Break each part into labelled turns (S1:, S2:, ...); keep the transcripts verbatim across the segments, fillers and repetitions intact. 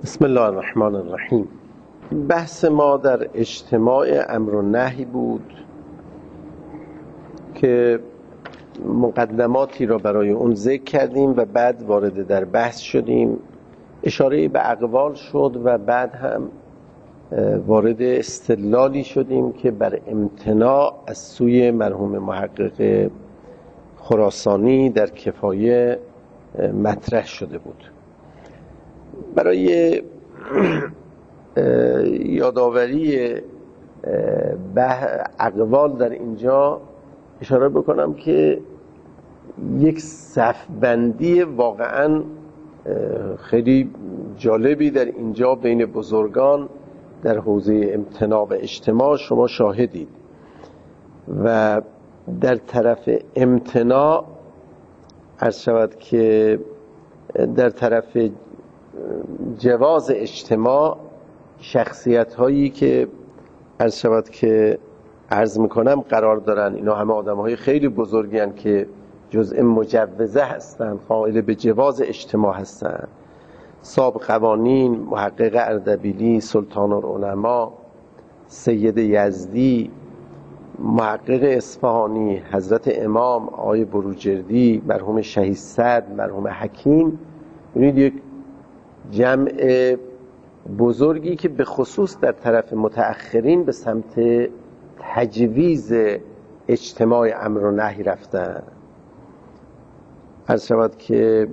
S1: بسم الله الرحمن الرحیم. بحث ما در اجتماع امر و نهی بود که مقدماتی را برای اون ذکر کردیم و بعد وارد در بحث شدیم. اشاره به اقوال شد و بعد هم وارد استدلالی شدیم که بر امتناع از سوی مرحوم محقق خراسانی در کفایه مطرح شده بود. برای یادآوری اقوال در اینجا اشاره بکنم که یک صف‌بندی واقعا خیلی جالبی در اینجا بین بزرگان در حوزه امتناع و اجتماع شما شاهدید و در طرف امتناع عرض شود که در طرف جواز اجتماع شخصیت هایی که عرض شود که عرض میکنم قرار دارن. اینا همه آدم های خیلی بزرگی هستند که جزء مجوزه هستند، قائل به جواز اجتماع هستند. صاحب قوانین، محقق اردبیلی، سلطان العلماء، سید یزدی، محقق اصفهانی، حضرت امام آقای بروجردی، مرحوم شهید سعد، مرحوم حکیم. ببینید یک جمع بزرگی که به خصوص در طرف متأخرین به سمت تجویز اجتماع امر و نهی رفتن. عرض شود که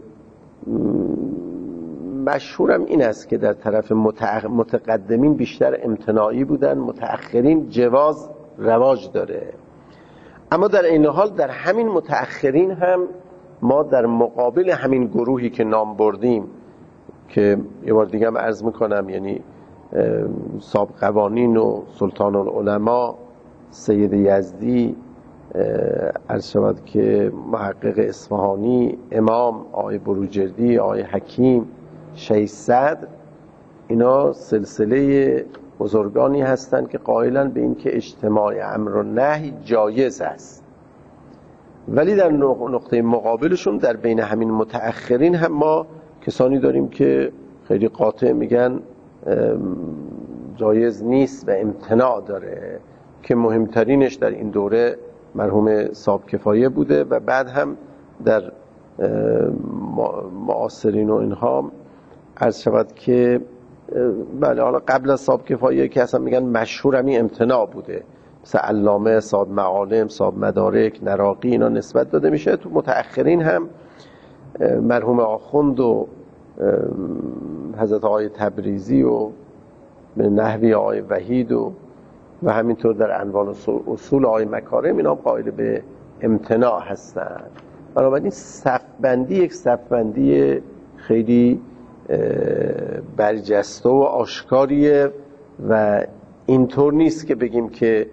S1: مشهورم این است که در طرف متقدمین بیشتر امتناعی بودن، متأخرین جواز رواج داره. اما در این حال در همین متأخرین هم ما در مقابل همین گروهی که نام بردیم که یه بار دیگه هم عرض میکنم، یعنی صاحب قوانین و سلطان العلماء، سید یزدی، عرض شود که محقق اصفهانی، امام آقای بروجردی، آقای حکیم، شهید سعد، اینا سلسله بزرگانی هستند که قائلن به این که اجتماع امر و نهی جایز است. ولی در نقطه مقابلشون در بین همین متأخرین هم ما کسانی داریم که خیلی قاطع میگن جایز نیست و امتناع داره، که مهمترینش در این دوره مرحوم صاحب کفایه بوده و بعد هم در معاصرین و اینها عرض شود که بله، حالا قبل از صاحب کفایه که اصلا میگن مشهور همین امتناع بوده، مثل علامه، صاحب معالم، صاحب مدارک، نراقی، اینا نسبت داده میشه. تو متأخرین هم مرحوم آخوند و حضرت آقای تبریزی و به نحوی آقای وحید و و همینطور در عنوان اصول آقای مکارم، اینا قائل به امتناع هستند. بنابراین صف‌بندی یک صف‌بندی خیلی برجسته و آشکاریه و اینطور نیست که بگیم که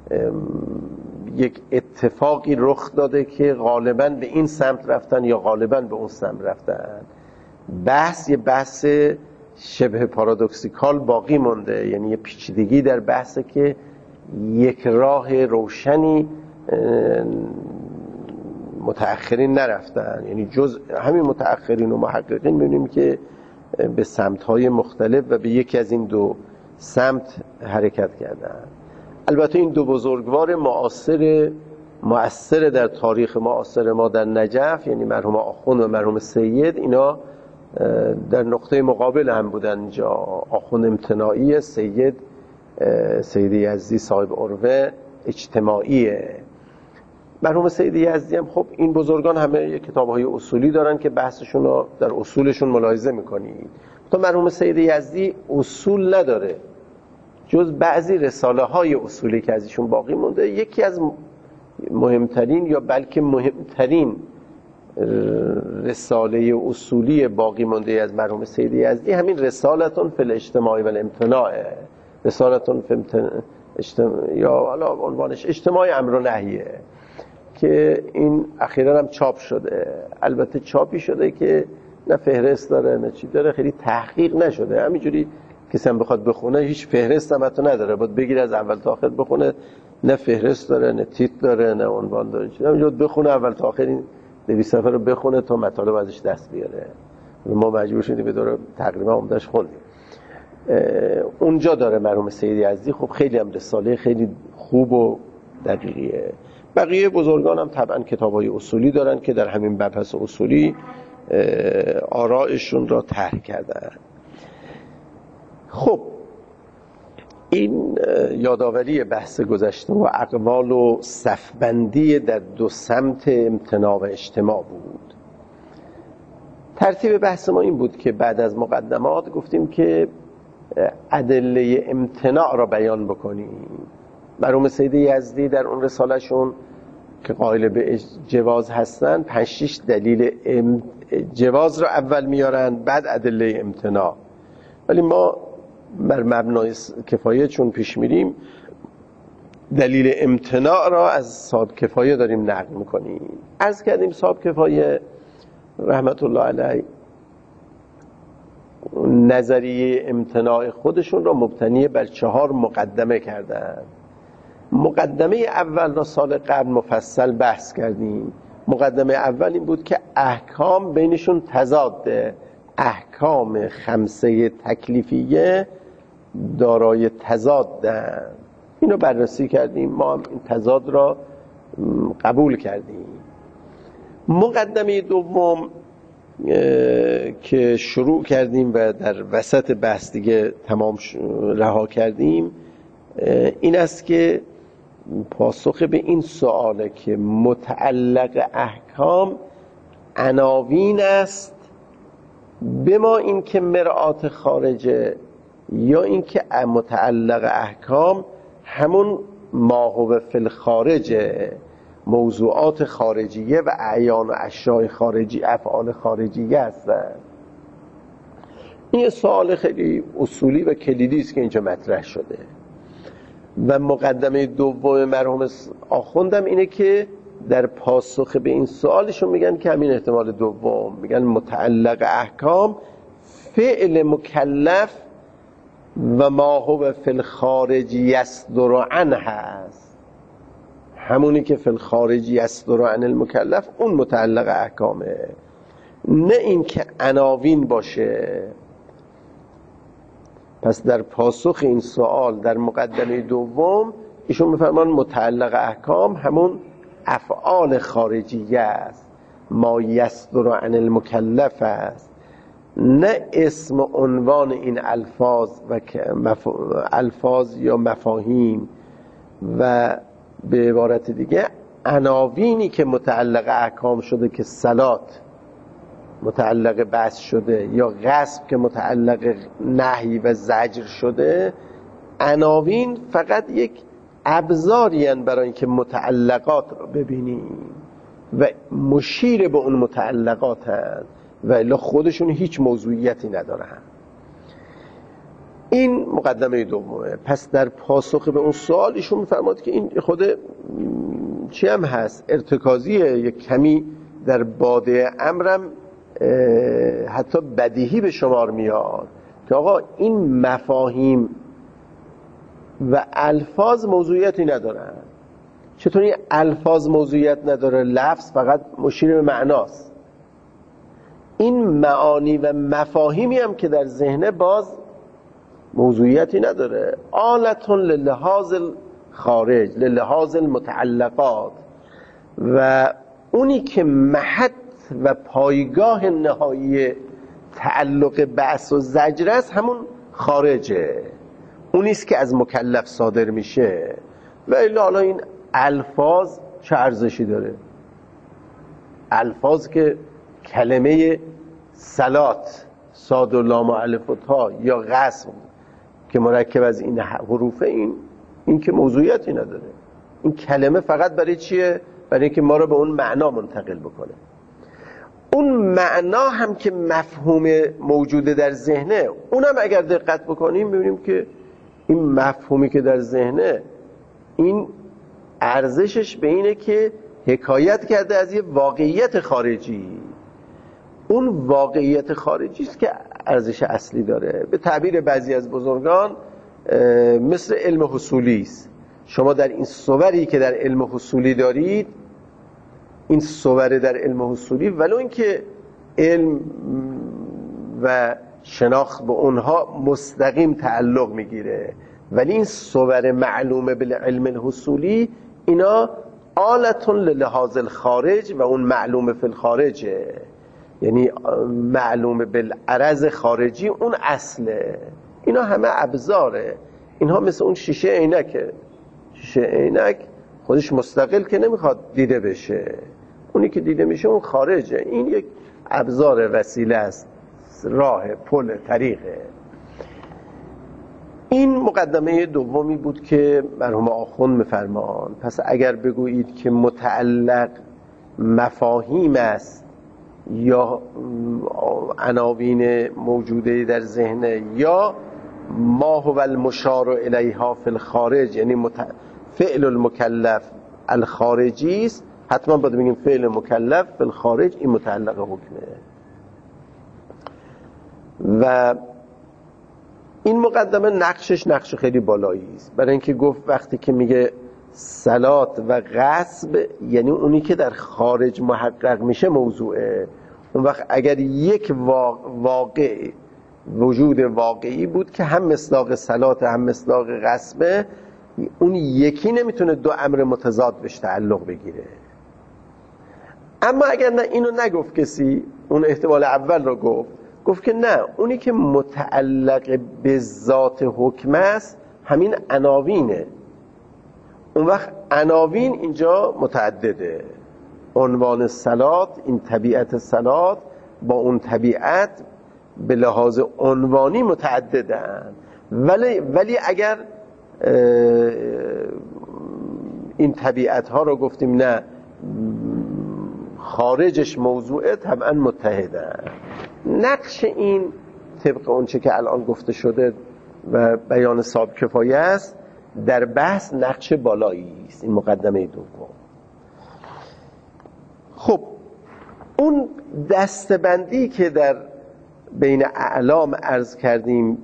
S1: یک اتفاقی رخ داده که غالباً به این سمت رفتن یا غالباً به اون سمت رفتن. بحث یه بحث شبه پارادوکسیکال باقی مونده، یعنی یه پیچیدگی در بحثه که یک راه روشنی متأخرین نرفتن. یعنی جز همین متأخرین و محققین می‌بینیم که به سمت‌های مختلف و به یکی از این دو سمت حرکت کردن. البته این دو بزرگوار معاصر مؤثر در تاریخ معاصر ما در نجف، یعنی مرحوم آخوند و مرحوم سید، اینا در نقطه مقابل هم بودن. اینجا آخوند امتناعی، سید سید یزدی صاحب عروه اجتماعیه. مرحوم سید یزدی هم خب این بزرگان همه کتاب‌های اصولی دارن که بحثشون رو در اصولشون ملاحظه می‌کنید. تا مرحوم سید یزدی اصول نداره جز بعضی رساله های اصولی که از ایشون باقی مونده. یکی از مهمترین یا بلکه مهمترین رساله اصولی باقی مونده از مرحوم سید یزدی همین رسالتون فی الاجتماع و الامتناع، رسالتون فی اجتماع یا حالا عنوانش اجتماع امر و نهیه، که این اخیراً هم چاپ شده. البته چاپی شده که نه فهرست داره نه چی داره، خیلی تحقیق نشده. همینجوری کسی هم بخواد بخونه هیچ فهرست هم حتی نداره، باید بگیر از اول تا آخر بخونه، نه فهرست داره نه تیتر داره نه عنوان داره. همینجوری بخونه اول تا آخر این دویست صفحه رو بخونه تا مطالب ازش دست بیاره. ما مجبور شدیم به دوره تقریبا عمده‌اش خوندیم. اونجا داره مرحوم سید یزدی. خب خیلی هم رساله خیلی خوب و دقیقیه. بقیه بزرگان هم طبعا کتاب‌های اصولی دارن که در همین مبحث اصولی آرائشون را طرح کردن. خب این یادآوری بحث گذشته و اقوال و صفبندی در دو سمت امتناع و اجتماع بود. ترتیب بحث ما این بود که بعد از مقدمات گفتیم که ادله امتناع را بیان بکنیم. مرحوم سید یزدی در اون رسالهشون که قائل به جواز هستن پنج شش دلیل جواز را اول میارن، بعد ادله امتناع. ولی ما بر مبنای کفایه چون پیش میریم دلیل امتناع را از صاحب کفایه داریم نقل میکنیم. عرض کردیم صاحب کفایه رحمت الله علیه نظریه امتناع خودشون را مبتنی بر چهار مقدمه کردن. مقدمه اول را سال قبل مفصل بحث کردیم. مقدمه اول این بود که احکام بینشون تضاده، احکام خمسه تکلیفیه دارای تضادن. اینو بررسی کردیم، ما هم این تضاد را قبول کردیم. مقدمه دوم که شروع کردیم و در وسط بحث دیگه تمام رها کردیم این است که پاسخ به این سواله که متعلق احکام عناوین است به ما این که مرآت خارجه یا این که متعلق احکام همون ما هو فی الخارجه، موضوعات خارجیه و اعیان و اشیاء خارجی، افعال خارجیه هستند. این سوال خیلی اصولی و کلیدی است که اینجا مطرح شده. و مقدمه دوم مرحوم آخوندم اینه که در پاسخ به این سوالشون میگن که همین احتمال دوم، میگن متعلق احکام فعل مکلف و ما هو فی الخارج یصدر عنه هست. همونی که فی الخارج یصدر عن المکلف اون متعلق احکامه، نه این که عناوین باشه. پس در پاسخ این سوال در مقدمه دوم ایشون میفرمان متعلق احکام همون افعال خارجیه است، ما یصدر عن المکلف است، نه اسم و عنوان این الفاظ و مف... الفاظ یا مفاهیم. و به عبارت دیگه عناوینی که متعلق احکام شده که صلات متعلق بحث شده یا غصب که متعلق نهی و زجر شده، عناوین فقط یک ابزاری هستند برای اینکه متعلقات رو ببینیم و مشیر به اون متعلقات هستند و الا خودشون هیچ موضوعیتی ندارن. این مقدمه دومه. پس در پاسخ به اون سوال ایشون میفرماد که این خود چی هم هست، ارتکازیه، یک کمی در باده امرم حتی بدیهی به شمار میاد که آقا این مفاهیم و الفاظ موضوعیتی ندارن. چطوری الفاظ موضوعیت نداره؟ لفظ فقط مشیر به معناست. این معانی و مفاهیمی هم که در ذهن باز موضوعیتی نداره، آلتون للحاظ خارج، للحاظ المتعلقات، و اونی که محط و پایگاه نهایی تعلق بحث و زجر است همون خارجه، اونیست که از مکلف صادر میشه. و الا حالا این الفاظ چه ارزشی داره؟ الفاظ که کلمه صلات، صاد و لام و الف و تا، یا قسم که مرکب از این حروفه، این این که موضوعیتی نداره. این کلمه فقط برای چیه؟ برای اینکه ما رو به اون معنا منتقل بکنه. اون معنا هم که مفهوم موجوده در ذهنه، اونم اگر دقت بکنیم ببینیم که این مفهومی که در ذهنه این ارزشش به اینه که حکایت کرده از یه واقعیت خارجی. اون واقعیت خارجی است که ارزش اصلی داره. به تعبیر بعضی از بزرگان مثل علم حصولی است. شما در این صوری که در علم حصولی دارید، این صور در علم حصولی، ولو اینکه علم و شناخت به اونها مستقیم تعلق میگیره، ولی این صور معلومه بالعلم الحصولی اینا آلتون للحاظ الخارج و اون معلومه فی الخارجه، یعنی معلومه بالعرض خارجی اون اصله. اینا همه ابزاره، اینها مثل اون شیشه عینکه. شیشه عینک خودش مستقل که نمیخواد دیده بشه، اونی که دیده میشه اون خارجه. این یک ابزار، وسیله است، راه، پل، طریقه. این مقدمه دومی بود که مرحوم آخوند میفرمان. پس اگر بگویید که متعلق مفاهیم است یا عناوین موجوده در ذهن یا ما هو المشار الیها فی الخارج، یعنی مت... فعل المکلف الخارجی است، حتما باید بگیم فعل مکلف فی الخارج این متعلق حکمه. و این مقدمه نقشش نقش خیلی بالایی است، برای اینکه گفت وقتی که میگه صلات و غصب یعنی اونی که در خارج محقق میشه موضوعه. اون وقت اگر یک واقع وجود واقعی بود که هم مصداق صلات هم مصداق غصب، اون یکی نمیتونه دو امر متضاد بهش تعلق بگیره. اما اگر نه اینو نگفت کسی، اون احتمال اول رو گفت، گفت که نه، اونی که متعلق به ذات حکم است همین عناوینه. اون وقت عناوین اینجا متعدده. عنوان صلات، این طبیعت صلات با اون طبیعت به لحاظ عنوانی متعددن، ولی ولی اگر این طبیعت ها رو گفتیم نه خارجش موضوعه، طبعا متحدن. نقش این طبق اون چه که الان گفته شده و بیان صاحب کفایه است در بحث نقش بالایی است، این مقدمه دوم. خب اون دستبندی که در بین اعلام عرض کردیم،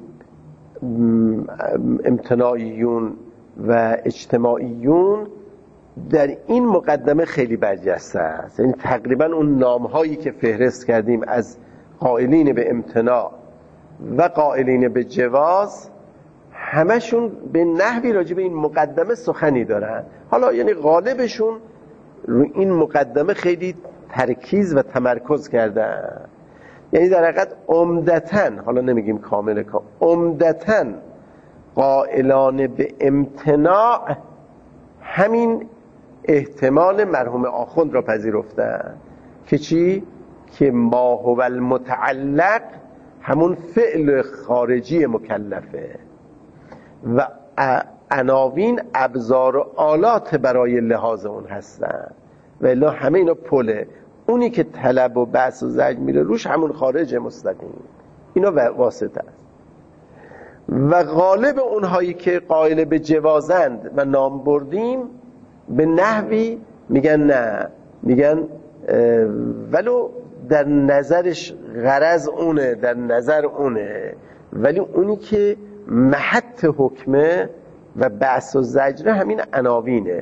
S1: امتناعیون و اجتماعیون، در این مقدمه خیلی برجسته است. یعنی تقریبا اون نامهایی که فهرست کردیم از قائلین به امتناع و قائلین به جواز، همشون به نحوی راجع به این مقدمه سخنی دارن. حالا یعنی غالبشون رو این مقدمه خیلی ترکیز و تمرکز کردن. یعنی در حقیقت عمدتاً، حالا نمیگیم کامل، عمدتاً قائلان به امتناع همین احتمال مرحوم آخوند را پذیرفتن که چی؟ که ما هو المتعلق همون فعل خارجی مکلفه و عناوین ابزار و آلات برای لحاظ اون هستن و الا همه اینا پله. اونی که طلب و بحث و زجر میره روش همون خارج مستقیم، اینا واسطه است. و غالب اونهایی که قائل به جوازند و نام بردیم به نحوی میگن نه، میگن ولو در نظرش غرض اونه، در نظر اونه، ولی اونی که محط حکمه و بحث و زجر همین عناوینه.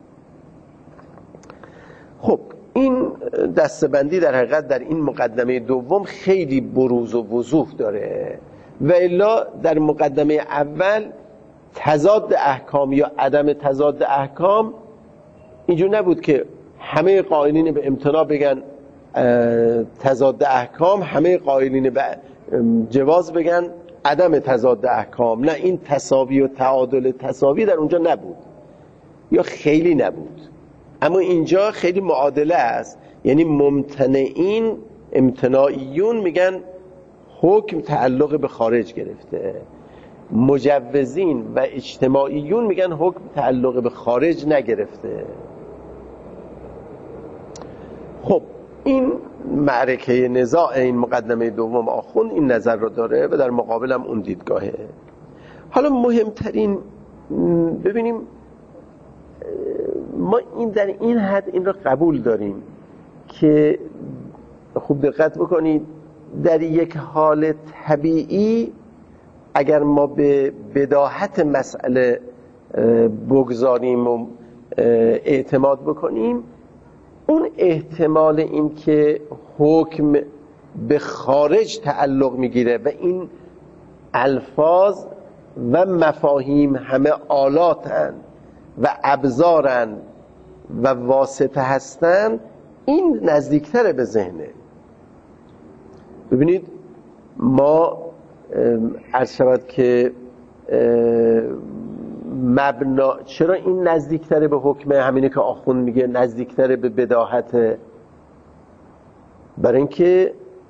S1: خب این دستبندی در حقیقت در این مقدمه دوم خیلی بروز و وضوح داره و الا در مقدمه اول تضاد احکام یا عدم تضاد احکام اینجور نبود که همه قائلین به امتناع بگن تضاد احکام، همه قائلین به جواز بگن عدم تضاد احکام. نه، این تساوی و تعادل تساوی در اونجا نبود یا خیلی نبود، اما اینجا خیلی معادله است. یعنی ممتنعین امتناعیون میگن حکم تعلق به خارج گرفته، مجوزین و اجتماعیون میگن حکم تعلق به خارج نگرفته. خب این معرکه نزاع این مقدمه دوم آخوند این نظر رو داره و در مقابلم اون دیدگاهه. حالا مهمترین ببینیم، ما این در این حد این رو قبول داریم که خوب دقت بکنید، در یک حال طبیعی اگر ما به بداهت مسئله بگذاریم و اعتماد بکنیم، اون احتمال این که حکم به خارج تعلق میگیره و این الفاظ و مفاهیم همه آلاتن و ابزارن و واسطه هستن، این نزدیکتره به ذهنه. ببینید ما عرض شود که مبنا، چرا این نزدیکتره به حکمه؟ همینه که آخوند میگه نزدیکتره به بداهته، برای اینکه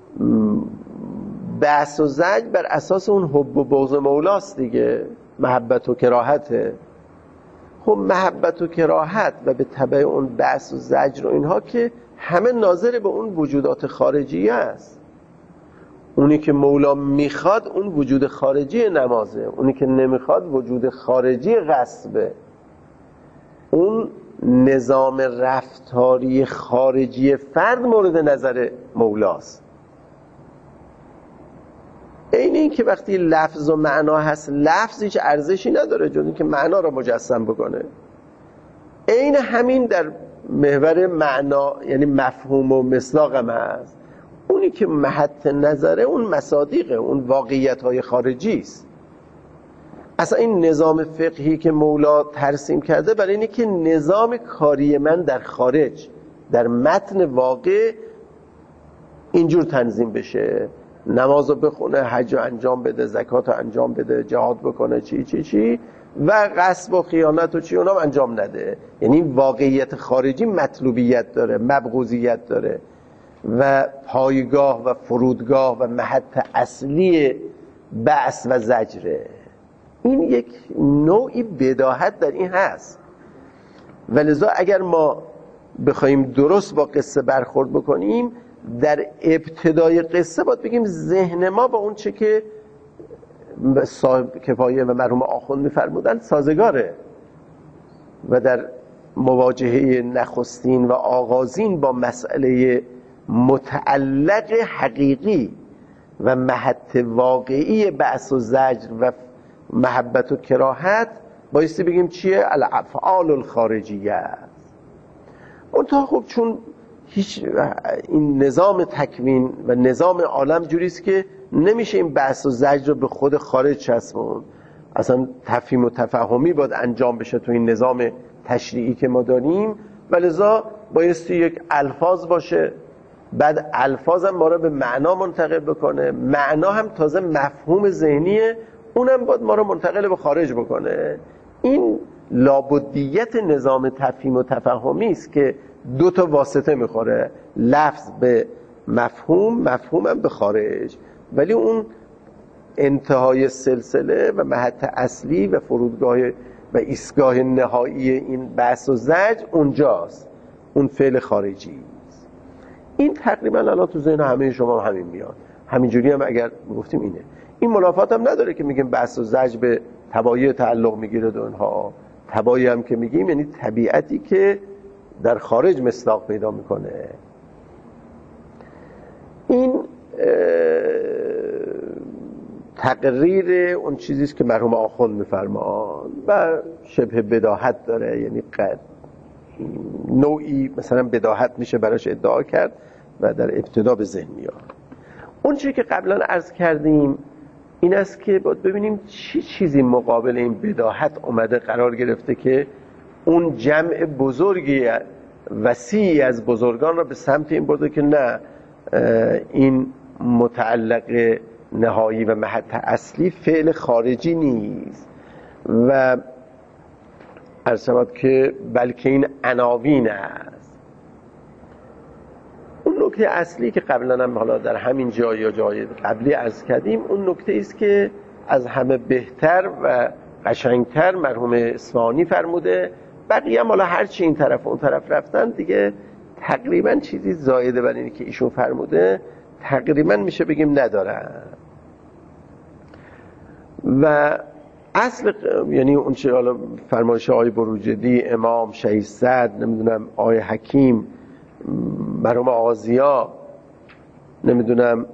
S1: بحث و زجر بر اساس اون حب و بغض مولاست دیگه، محبت و کراهته. خب محبت و کراهت و به تبع اون بحث و زجر و اینها که همه ناظر به اون وجودات خارجی است. اونی که مولا میخواد اون وجود خارجی نمازه، اونی که نمیخواد وجود خارجی غصبه. اون نظام رفتاری خارجی فرد مورد نظر مولاست. این این که وقتی لفظ و معنا هست، لفظ هیچ ارزشی نداره جز این که معنا را مجسم بکنه. این همین در محور معنا یعنی مفهوم و مصداق هم هست. اونی که محط نظره اون مصادیقه، اون واقعیت های خارجی است. اصلا این نظام فقهی که مولا ترسیم کرده برای اینه که نظام کاری من در خارج در متن واقع اینجور تنظیم بشه، نمازو بخونه، حج رو انجام بده، زکات رو انجام بده، جهاد بکنه، چی چی چی و غصب و خیانت و چی اونام انجام نده. یعنی واقعیت خارجی مطلوبیت داره، مبغوضیت داره و پایگاه و فرودگاه و محط اصلی بحث و زجره. این یک نوعی بداهت در این هست و لذا اگر ما بخوایم درست با قصه برخورد بکنیم، در ابتدای قصه باید بگیم ذهن ما با اون چه که صاحب کفایه و مرحوم آخوند می‌فرمودن سازگاره و در مواجهه نخستین و آغازین با مسئله متعلق حقیقی و محط واقعی بحث و زجر و محبت و کراهت بایستی بگیم چیه؟ الافعال الخارجیه. اون تا خب چون هیچ این نظام تکوین و نظام عالم جوریست که نمیشه این بحث و زجر رو به خود خارج چسبون. اصلا تفهیم و تفهمی باید انجام بشه تو این نظام تشریعی که ما داریم و لذا بایستی یک الفاظ باشه، بعد الفاظ هم ما رو به معنا منتقل بکنه، معنا هم تازه مفهوم ذهنیه، اونم باید ما رو منتقل به خارج بکنه. این لابدیت نظام تفهیم و تفهمی است که دو تا واسطه میخوره، لفظ به مفهوم، مفهوم هم به خارج، ولی اون انتهای سلسله و محط اصلی و فرودگاه و ایستگاه نهایی این بحث و زجر اونجاست، اون فعل خارجی است. این تقریبا الان تو ذهن همه شما همین میاد، همینجوری هم اگر گفتیم اینه. این منافات هم نداره که میگیم بحث و زجر به تبایع تعلق میگیره و اینها. تبایع هم که میگیم یعنی طبیعتی که در خارج مصداق پیدا میکنه. این تقریر اون چیزیست که مرحوم آخوند میفرمان و شبه بداهت داره، یعنی قد نوعی مثلا بداهت میشه براش ادعا کرد و در ابتدا به ذهن میاد. اون چیزی که قبلا عرض کردیم این است که باید ببینیم چی چیزی مقابل این بداهت اومده قرار گرفته که اون جمع بزرگی وسیعی از بزرگان را به سمت این برده که نه، این متعلق نهایی و محط اصلی فعل خارجی نیست و عرض شود که بلکه این عناوین است. اون نکته اصلی که قبلا هم حالا در همین جای یا جای قبلی عرض کردیم، اون نکته است که از همه بهتر و قشنگتر مرحوم اصفهانی فرموده، بقیه هم حالا هرچی این طرف و اون طرف رفتن دیگه تقریبا چیزی زایده بر اینی که ایشون فرموده تقریبا میشه بگیم ندارن. و اصل یعنی اون چه حالا فرمایش آقای بروجردی، امام شهید صدر، نمیدونم آقای حکیم، مرحوم آغازیا، نمیدونم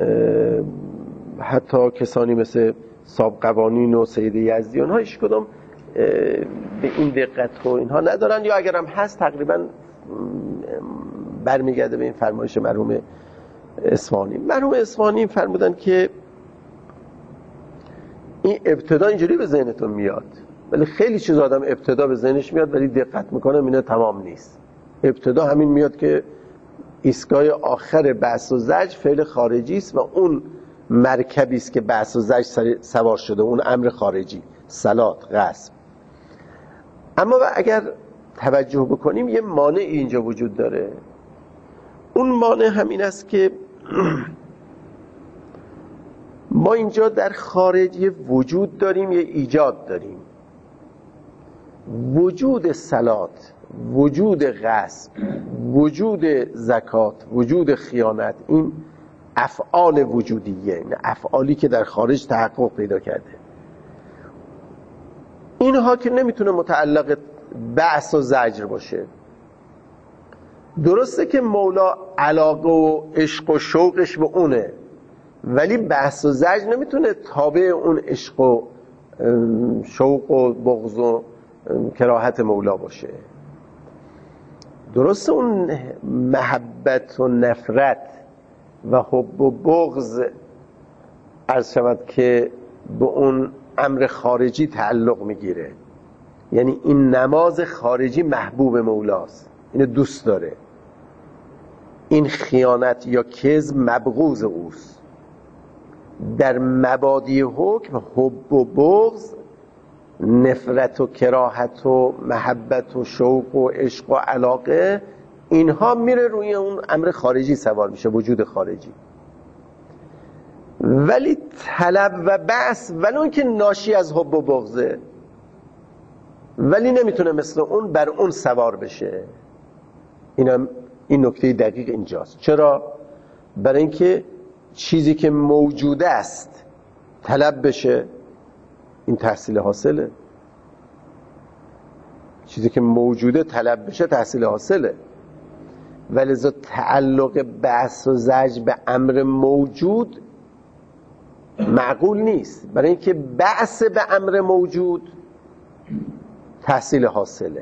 S1: حتی کسانی مثل صاحب قوانین و سید یزدی، اونها هیچ کدوم به این دقت و اینها ندارن، یا اگرم هست تقریبا برمیگرده به این فرمایش مرحوم اصفهانی. مرحوم اصفهانی فرمودن که این ابتدا اینجوری به ذهنتون میاد، ولی خیلی چیز آدم ابتدا به ذهنش میاد ولی دقت میکنه اینه تمام نیست. ابتدا همین میاد که ایستگاه آخر بعث و زجر فعل خارجی است و اون مرکبی است که بعث و زجر سوار شده، اون امر خارجی، صلات، غصب. اما اگر توجه بکنیم یه مانع اینجا وجود داره. اون مانع همین است که ما اینجا در خارج یه وجود داریم، یه ایجاد داریم. وجود صلات، وجود غصب، وجود زکات، وجود خیانت، این افعال وجودیه، این افعالی که در خارج تحقق پیدا کرده. اینها که نمیتونه متعلق بعث و زجر باشه. درسته که مولا علاقه و عشق و شوقش به اونه، ولی بعث و زجر نمیتونه تابع اون عشق و شوق و بغض و کراهت مولا باشه. درسته اون محبت و نفرت و حب و بغض عرض شود که به اون امر خارجی تعلق میگیره، یعنی این نماز خارجی محبوب مولاست، اینو دوست داره. این خیانت یا کذب مبغوض اوست. در مبادی حکم حب و بغض، نفرت و کراهت و محبت و شوق و عشق و علاقه، اینها میره روی اون امر خارجی سوار میشه، وجود خارجی. ولی طلب و بعث ولو اون که ناشی از حب و بغضه، ولی نمیتونه مثل اون بر اون سوار بشه. اینم این نکته دقیق اینجاست. چرا؟ برای اینکه چیزی که موجوده است طلب بشه، این تحصیل حاصله. چیزی که موجوده طلب بشه تحصیل حاصله. ولذا تعلق بعث و زجر به امر موجود معقول نیست، برای اینکه بعث به امر موجود تحصیل حاصله.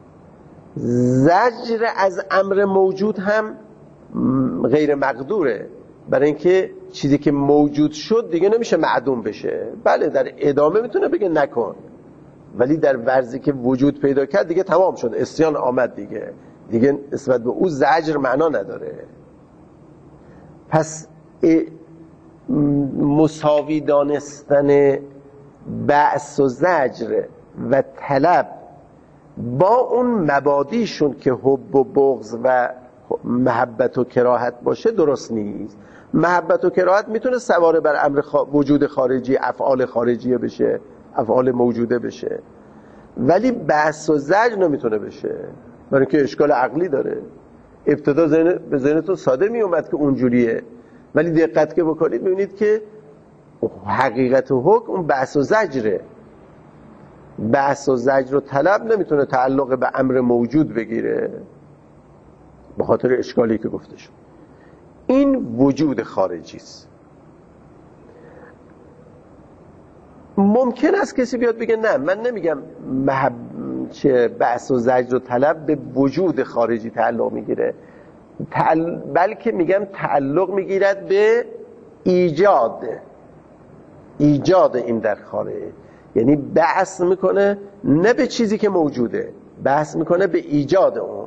S1: زجر از امر موجود هم غیر مقدوره، برای اینکه چیزی که موجود شد دیگه نمیشه معدوم بشه. بله در ادامه میتونه بگه نکن، ولی در ورزی که وجود پیدا کرد دیگه تمام شد، عصیان آمد دیگه دیگه نسبت به او زجر معنا نداره. پس مساوی دانستن بعث و زجر و طلب با اون مبادیشون که حب و بغض و محبت و کراهت باشه درست نیست. محبت و کراهت میتونه سواره بر امر خ... وجود خارجی، افعال خارجی بشه، افعال موجوده بشه، ولی بعث و زجر نمیتونه بشه، برای اینکه اشکال عقلی داره. ابتدا ذهن به ذهنتون ساده میومد که اونجوریه، ولی دقت که بکنید میبینید که حقیقت و حکم اون بعث و زجره. بعث و زجر و طلب نمیتونه تعلق به امر موجود بگیره به خاطر اشکالی که گفته شد. این وجود خارجی است. ممکن است کسی بیاد بگه نه، من نمیگم محب... چه بعث و زجر و طلب به وجود خارجی تعلق میگیره، تعل... بلکه میگم تعلق میگیرد به ایجاد ایجاد این در خارج. یعنی بحث میکنه نه به چیزی که موجوده، بحث میکنه به ایجاد اون.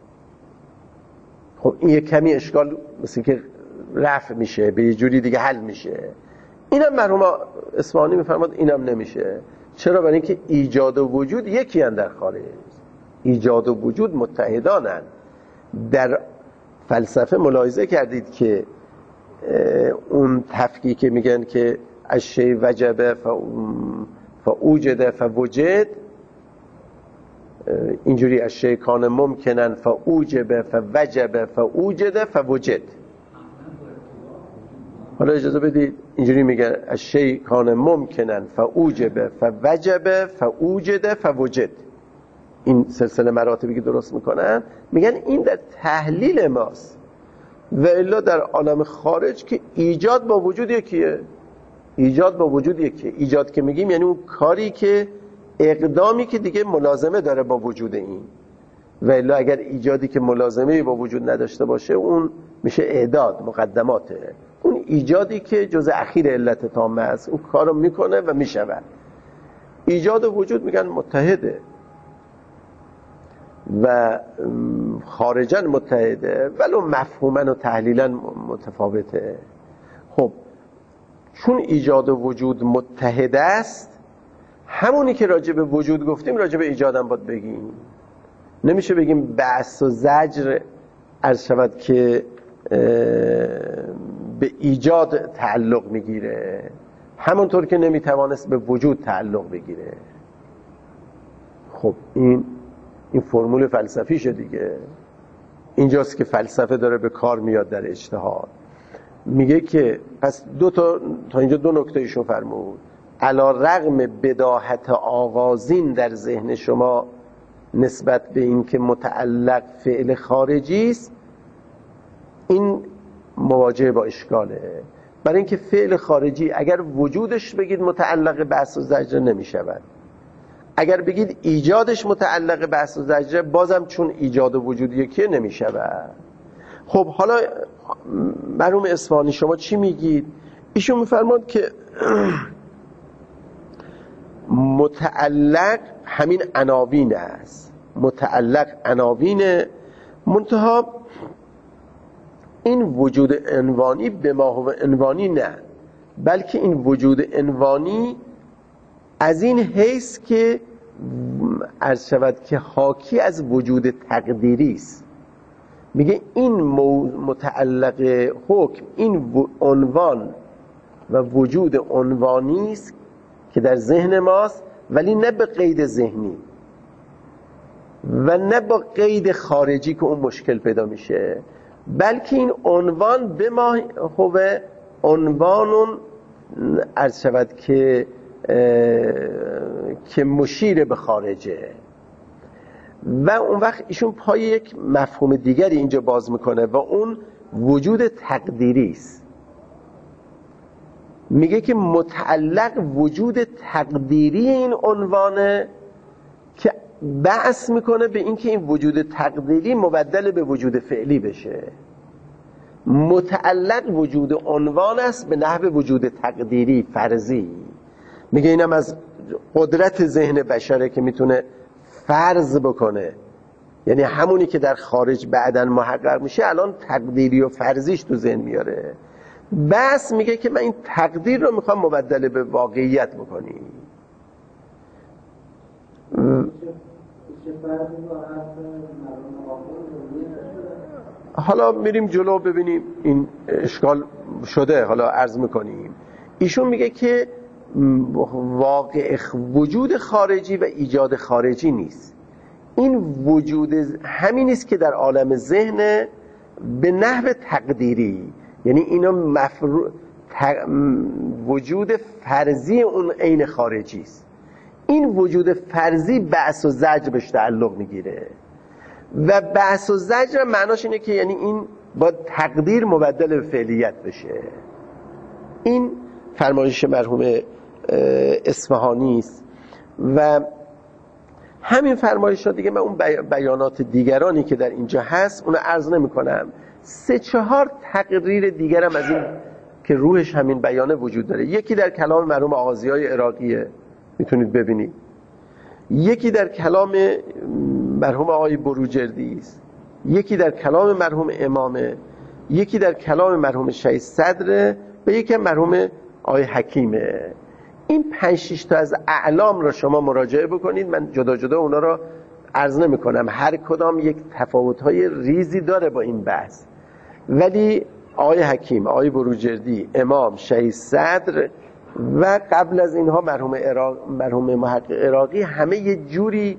S1: خب این یک کمی اشکال مثل که رفع میشه، به یه جوری دیگه حل میشه. اینم مرحوم اصفهانی میفرماد اینم نمیشه. چرا؟ برای اینکه ایجاد و وجود یکی اند در خارج. ایجاد و وجود متحدانند. در فلسفه ملاحظه کردید که اون تفکیک که میگن که الشیء وجب فاوجد فوجد، اینجوری الشیء کان ممکنن فاوجب فوجب فاوجد فوجد. حالا اجازه بدید اینجوری میگن الشیء کان ممکنن فاوجب فوجب فاوجد فوجد. این سلسله مراتبی که درست میکنن میگن این در تحلیل ماست، و الا در عالم خارج که ایجاد با وجود یکیه. ایجاد با وجود یکیه. ایجاد که میگیم یعنی اون کاری که اقدامی که دیگه ملازمه داره با وجود این، و الا اگر ایجادی که ملازمه با وجود نداشته باشه اون میشه اعداد، مقدماته. اون ایجادی که جز اخیر علت تامه است اون کارو میکنه و میشود. ایجاد و وجود میگن متحده و خارجا متحده ولو مفهوما و تحلیلا متفاوته. خب چون ایجاد و وجود متحد است، همونی که راجع به وجود گفتیم راجع به ایجاد هم باید بگیم. نمیشه بگیم بعث و زجر عرض شود که به ایجاد تعلق میگیره، همونطور که نمیتوانست به وجود تعلق بگیره. خب این این فرمول فلسفیشه دیگه. اینجاست که فلسفه داره به کار میاد در اجتهاد. میگه که پس دو تا تا اینجا دو نکته ایشون فرمود. علی رغم بداهت آغازین در ذهن شما نسبت به این که متعلق فعل خارجی است، این مواجه با اشکاله. برای اینکه فعل خارجی اگر وجودش بگید متعلق بعث و زجر نمی شود، اگر بگید ایجادش متعلق بعث و زجر بازم چون ایجاد و وجود یکیه نمی شود. خب حالا مرحوم اصفهانی شما چی میگید؟ ایشون میفرماد که متعلق همین عناوین است، متعلق عناوین، منتها این وجود عنوانی به ما هو عنوانی نه، بلکه این وجود عنوانی از این حیث که عرض شود که حاکی از وجود تقدیری است. میگه این متعلق حکم، این عنوان و وجود عنوانی است که در ذهن ماست، ولی نه به قید ذهنی و نه با قید خارجی که اون مشکل پیدا میشه، بلکه این عنوان به ما هو عنوانون عرض شود که که مشیر به خارجه. و اون وقت ایشون پای یک مفهوم دیگری اینجا باز میکنه و اون وجود تقدیری است. میگه که متعلق وجود تقدیری این عنوانه که بحث میکنه به اینکه این وجود تقدیری مبدل به وجود فعلی بشه. متعلق وجود عنوان است به نحو وجود تقدیری فرضی. میگه اینم از قدرت ذهن بشره که میتونه فرض بکنه، یعنی همونی که در خارج بعداً محقق میشه الان تقدیری و فرضیش تو ذهن میاره. بس میگه که من این تقدیر رو میخوام مبدل به واقعیت بکنی. حالا میریم جلو ببینیم این اشکال شده، حالا عرض میکنیم. ایشون میگه که واقع وجود خارجی و ایجاد خارجی نیست، این وجود همین است که در عالم ذهن به نحو تقدیری، یعنی اینا مفرو... ت... وجود فرضی اون عین خارجی است. این وجود فرضی بعث و زجر بهش تعلق میگیره و بعث و زجر معناش اینه که یعنی این با تقدیر مبدل به فعلیت بشه. این فرمایش مرحوم اصفهانی است و همین فرمایش ها دیگه من اون بیانات دیگرانی که در اینجا هست اونو عرض نمی کنم. سه چهار تقریر دیگرم از این که روحش همین بیانه وجود داره. یکی در کلام مرحوم آغازیای عراقیه، میتونید ببینید. یکی در کلام مرحوم آقای بروجردی است، یکی در کلام مرحوم امامه، یکی در کلام مرحوم شیخ صدر و یکی مرحوم آقای حکیمه. این پنج شش تا از اعلام را شما مراجعه بکنید. من جدا جدا اونا را عرض نمی کنم، هر کدام یک تفاوت‌های ریزی داره با این بحث، ولی آقای حکیم، آقای بروجردی، امام، شیخ صدر و قبل از اینها مرحوم عراق، مرحوم محقق عراقی، همه یه جوری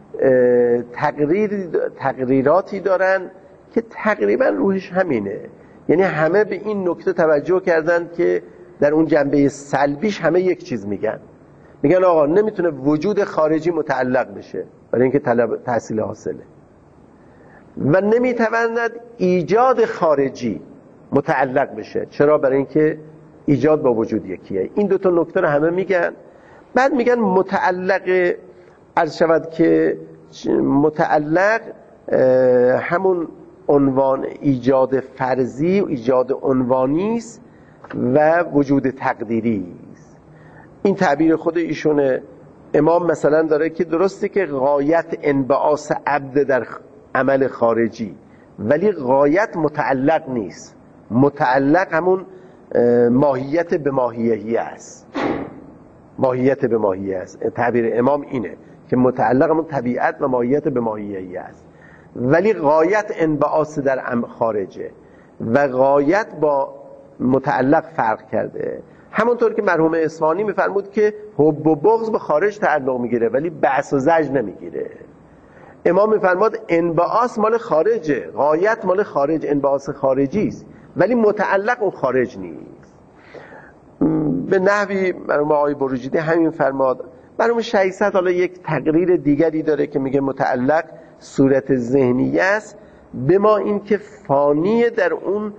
S1: تقریر تقریراتی دارن که تقریبا روحش همینه. یعنی همه به این نکته توجه کردن که در اون جنبه سلبیش همه یک چیز میگن. میگن آقا نمیتونه وجود خارجی متعلق بشه برای اینکه طلب تحصیل حاصله و نمیتواند ایجاد خارجی متعلق بشه. چرا؟ برای اینکه ایجاد با وجود یکیه. این دو تا نکته رو همه میگن. بعد میگن متعلق عرض شود که متعلق همون عنوان ایجاد فرضی و ایجاد عنوانی است و وجود تقدیری است. این تعبیر خود ایشونه. امام مثلا داره که درسته که غایت انبعاث عبد در عمل خارجی، ولی غایت متعلق نیست. متعلق همون ماهیت به ماهیهی است. ماهیت به ماهیه است. تعبیر امام اینه که متعلق همون طبیعت و ماهیت به ماهیهی است، ولی غایت انبعاث در عمل خارجه و غایت با متعلق فرق کرده. همونطور که مرحوم اصفهانی میفرمود که حب و بغض به خارج تعلق میگیره ولی بعث و زجر نمیگیره. امام میفرماد انبعاث مال خارجه، غایت مال خارج، انبعاث خارجی است، ولی متعلق اون خارج نیست. به نحوی مرحوم آقای بروجردی همین فرماد. مرحوم شیصد حالا یک تقریر دیگری داره که میگه متعلق صورت ذهنیه است، به ما این که فانی در اون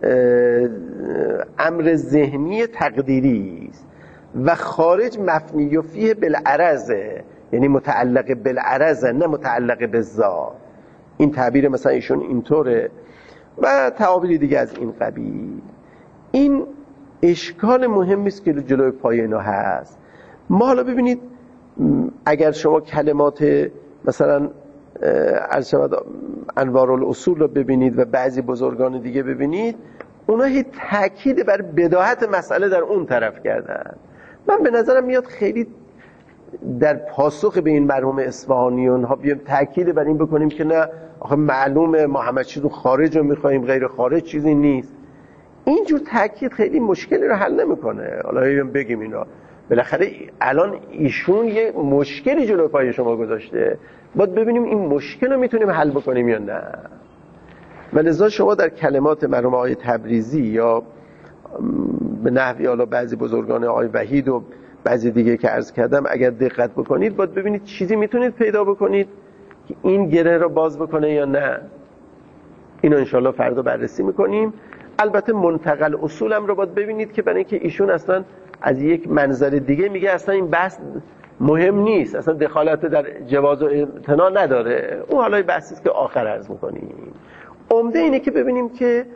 S1: امر ذهنی تقدیری است و خارج مفنی فیه بالعرضه، یعنی متعلق بالعرضه نه متعلق بالذات. این تعبیر مثلا ایشون اینطوره و تعابیر دیگه از این قبیل. این اشکال مهمی است که جلوی پای اینا هست. ما حالا ببینید اگر شما کلمات مثلا عرض شود انواروالاصول رو ببینید و بعضی بزرگان دیگه ببینید، اونا هی تأکید بر بداهت مسئله در اون طرف کردن. من به نظرم میاد خیلی در پاسخ به این مرحوم اصفهانی اونها بیام تأکید بر این بکنیم که نه آخه معلومه ما همه چیز رو خارج رو میخواییم، غیر خارج چیزی نیست. اینجور تأکید خیلی مشکلی رو حل نمیکنه. حالا بگیم اینا بالاخره الان ایشون یه مشکلی جلو پای شما گذاشته، باید ببینیم این مشکل رو میتونیم حل بکنیم یا نه. و لذا شما در کلمات مرحوم آقای تبریزی یا به نحوی حالا بعضی بزرگان آقای وحید و بعضی دیگه که عرض کردم اگر دقت بکنید باید ببینید چیزی میتونید پیدا بکنید که این گره رو باز بکنه یا نه. اینو انشالله فردا بررسی میکنیم. البته منتقل اصولم رو باید ببینید که برای اینکه ایشون اصلا از یک منظر دیگه میگه اصلا این بحث مهم نیست، اصلا دخالت در جواز و امتناع نداره. اون حالا بحثی است که آخر عرض میکنیم. عمده اینه که ببینیم که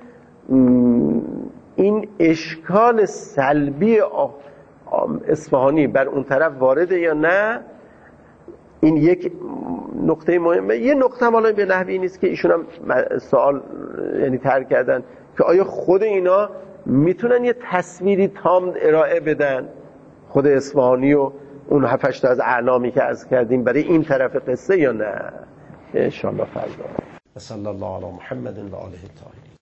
S1: این اشکال سلبی اصفهانی بر اون طرف وارده یا نه. این یک نقطه مهمه. یه نقطه هم حالا به نحوی نیست که ایشون هم سوال یعنی طرح کردن که آیا خود اینا میتونن یه تصویری تام ارائه بدن، خود اصفهانی و اون هفتش تا از اعلامی که عرض کردیم برای این طرف قصه یا نه. ان شاء الله فردا. صلی الله علی محمد و آله الطاهرین.